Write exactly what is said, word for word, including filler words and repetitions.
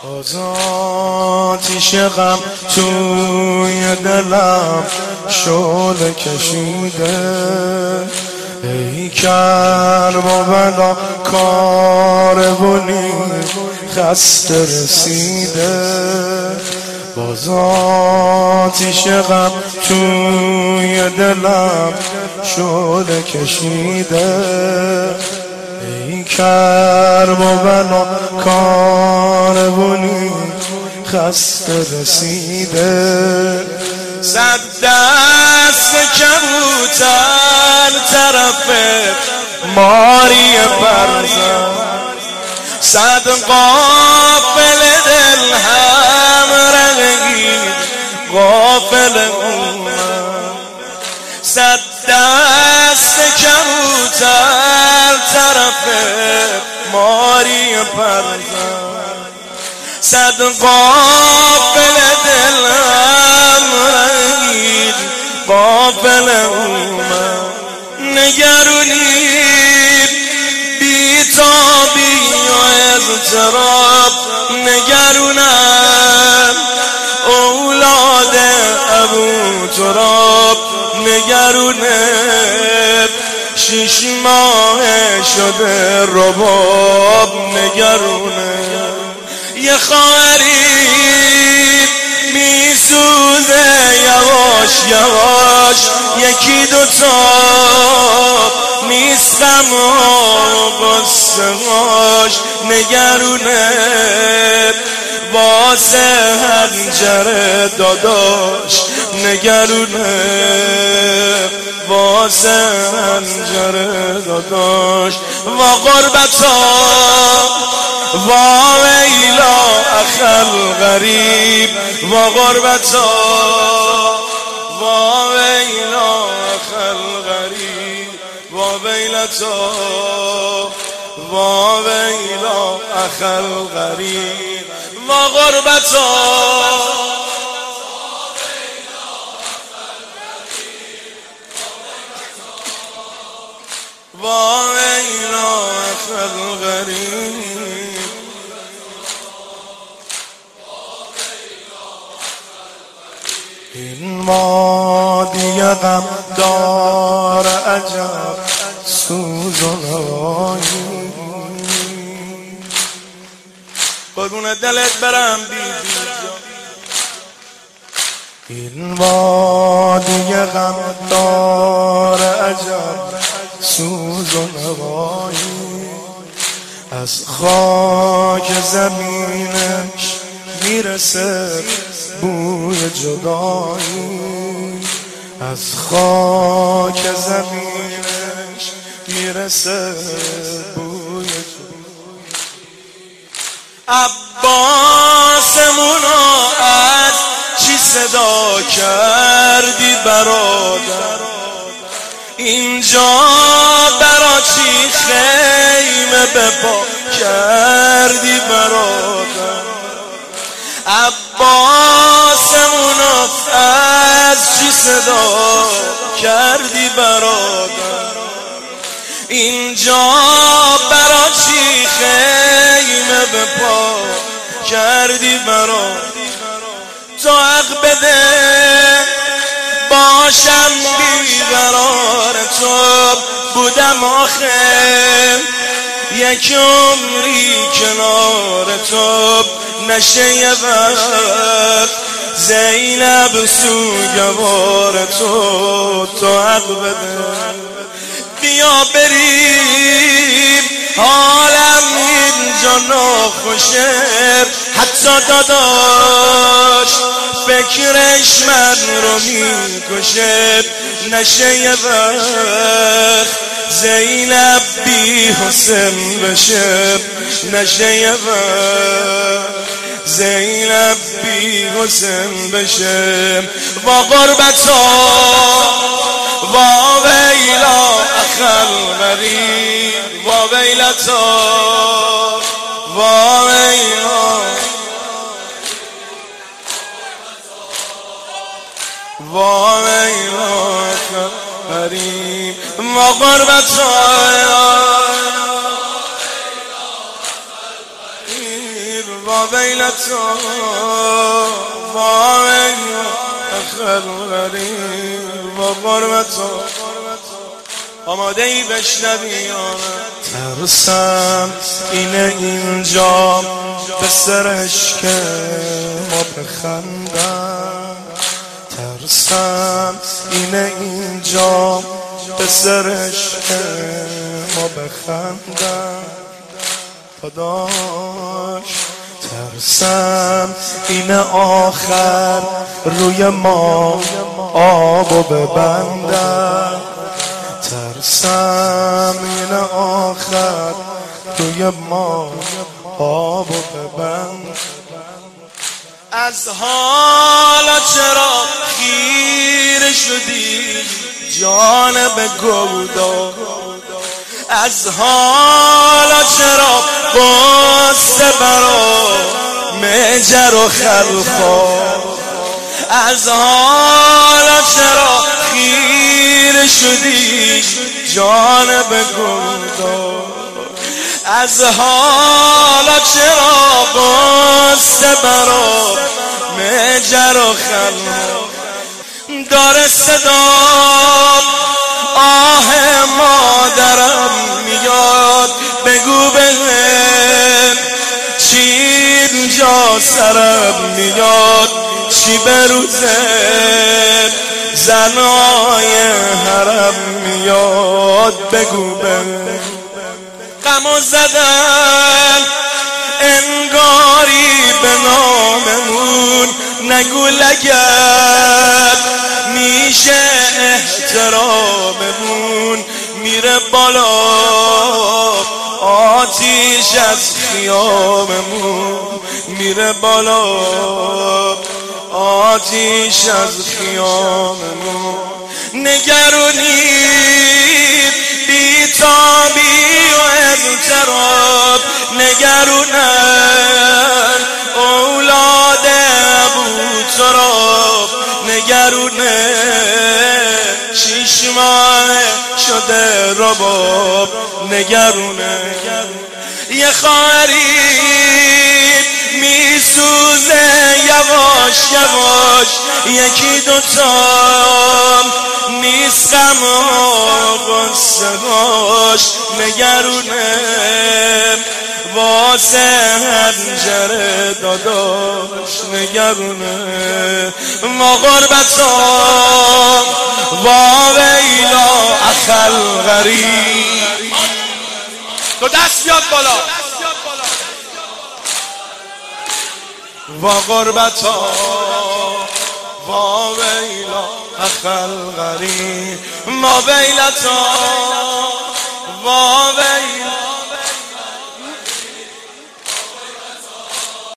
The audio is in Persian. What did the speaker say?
باز آتیش غم توی دلم شعله کشیده، ای کرب و بلا کاروانی خسته رسیده. باز آتیش غم توی دلم شعله کشیده، ای کرب و بلا کاروانی خسته رسیده. صد دست کبوتر طرف ماری پرزن، صد قافل دل هم رنگید غافل اومد. صد دست کبوتر طرف ماری پرزن، صد قافل دل هم رنگید غافل اومد. نگرونید بیتابی و اضطراب، نگرونم اولاد ابو تراب، نگرونه شش ماه شده رباب، نگرونه یه خواهری میسوزه یواش یواش، یکی دوتا نیست غمها و قصه هاش، نگرونه واسه هنجره داداش، نگرونه واسه هنجره داداش. و غربتا و ویلا اخل غریب، و غربتا و ویلا اخل غریب، و ویلتا و ویلا اخل غریب، و غربتا و ویلا اخل غریب. این وادی غم دار عجب سوز و نوایی، قربون دلت برم بیبی جان. این وادی غم دار عجب سوز و نوایی، از خاک زمینش میرسه بوی جدایی، از خاک زمینش میرسه بوی جدایی. عباسمونو از چی صدا کردی برادر، اینجا برا چی خیمه بپا کردی برادر. عباسمونو از چی صدا کردی برادر، اینجا برا چی خیمه بپا کردی برادر. تو حق بده باشم بیقرار تو بودم آخر، یک عمری کنار تو نشه یه وقت زینب سوگوار تو. تو حق بده بیا بریم حالم اینجا ناخوشه، حتی داداش فکرش من رو میکشه. نشه یه وقت زینب بی حسن بشه، نشه یه وقت زینب بی حسن بشه. و غربتا و ویلا اخل غریب، و ویلتا و ویلا و ویلا اخل غریب، و غربتا و ویلتا و اخر غریب و غربتا. آماده ای بشنوی ترسم اینه اینجا به سرش که ما بخندم، ترسم اینه اینجا به سرش که ما بخندم خداش. ترسم اینه آخر روی ما آبو ببندم، ترسم اینه آخر روی ما آبو ببند. از حالا چرا خیره شدی جانب گودا، از حالا چرا قصه برا مجر و خلخال، از حالا چرا خیره شدی جانب گودا، از حالا چرا قصه برا مجر و خلخال. داره صدا آه مادرم میاد، بگو بهم چی اینجا سرم میاد، چی بروزه زنای حرم میاد، بگو بهم. غمو زدن انگاری به ناممون، نگو لگد میشه احتراممون، میره بالا آتیش از خیاممون، میره بالا آتیش از خیاممون. نگرونید بیتابی و اضطراب، نگرونن اولاد ابو تراب، نگرونه شیش ماه شده رباب، نگرونه یه خواهرید میسوزه یواش یواش، یکی دوتا نیست غم و غصه هاش، نگرونه واسه هنجره داداش، نگرونه ما غربتا و ویلا اخل غریب. تو دست بیاد بالا. و غربتا و ویلا اخل غریب، ما ویلتا و ویلا